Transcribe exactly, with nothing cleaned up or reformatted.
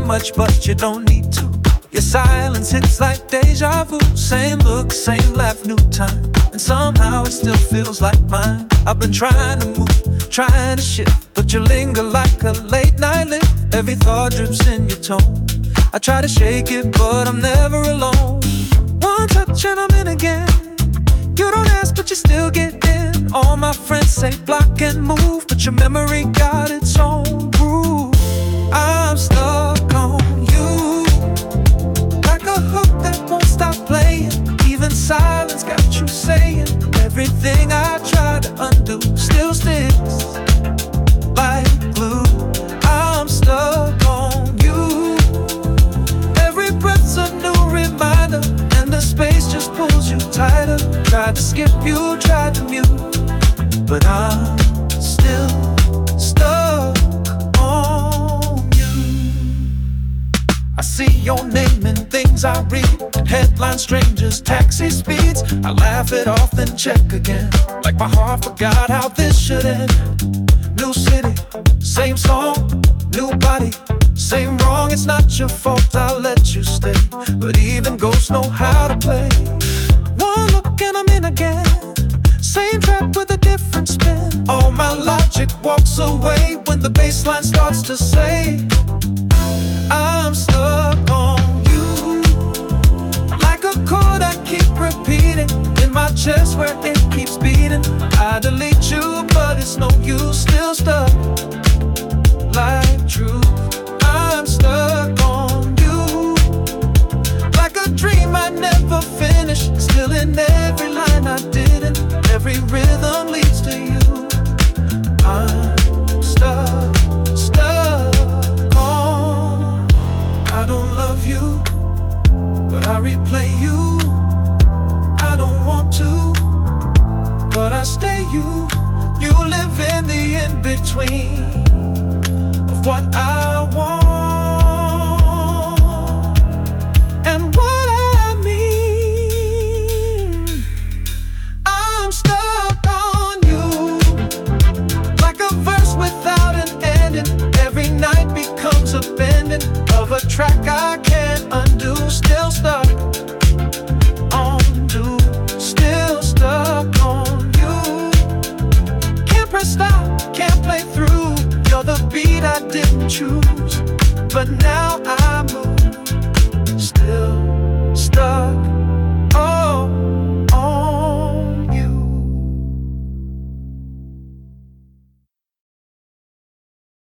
much, but you don't need to. Your silence hits like deja vu. Same look, same laugh, new time, and somehow it still feels like mine. I've been trying to move, trying to shift, but you linger like a late night lift. Every thought drips in your tone. I try to shake it, but I'm never alone. One touch and I'm in again. You don't ask, but you still get in. All my friends say block and move, but your memory got its own groove. I'm stuck on you, like a hook that won't stop playing. Even silence got you saying everything I try to undo still sticks like glue. I'm stuck on you. Every breath's a new reminder, and the space just pulls you tighter. Tried to skip you, tried to mute, but I'm still stuck on you. I see your name in things I read, headlines, strangers, taxi speeds. I laugh it off, then check again, like my heart forgot how this should end. New city, same song, new body, same wrong. It's not your fault, I'll let you stay, but even ghosts know how to play. One look and I'm in again, same track with a different spin. All my logic walks away when the bass line starts to say I'm stuck on you, like a chord I keep repeating in my chest where it keeps beating. I delete you, but it's no use, still stuck like truth. I'm stuck on you, like a dream I never finished, still in every line I didn't. Every rhythm leads to you. I'm stuck, stuck on. I don't love you, but I replay you. I don't want to, but I stay you. You live in the in-between of what I want and what I mean. I'm stuck on you, like a verse without an ending. Every night becomes a bending of a track I can't undo. Still stuck on you, still stuck on you. Can't press stop, can't play through. You're the beat I didn't choose, but now I move.